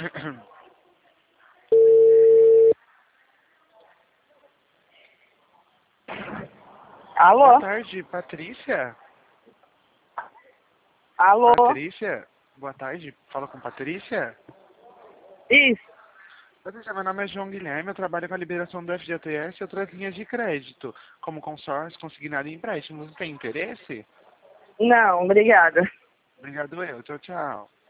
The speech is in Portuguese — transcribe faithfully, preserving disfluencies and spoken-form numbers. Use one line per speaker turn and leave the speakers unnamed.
Alô?
Boa tarde, Patrícia.
Alô?
Patrícia? Boa tarde, fala com Patrícia.
Isso.
Patrícia, meu nome é João Guilherme, eu trabalho com a liberação do F G T S e outras linhas de crédito, como consórcio, consignado e empréstimo. Você tem interesse?
Não, obrigada.
Obrigado eu, tchau, tchau.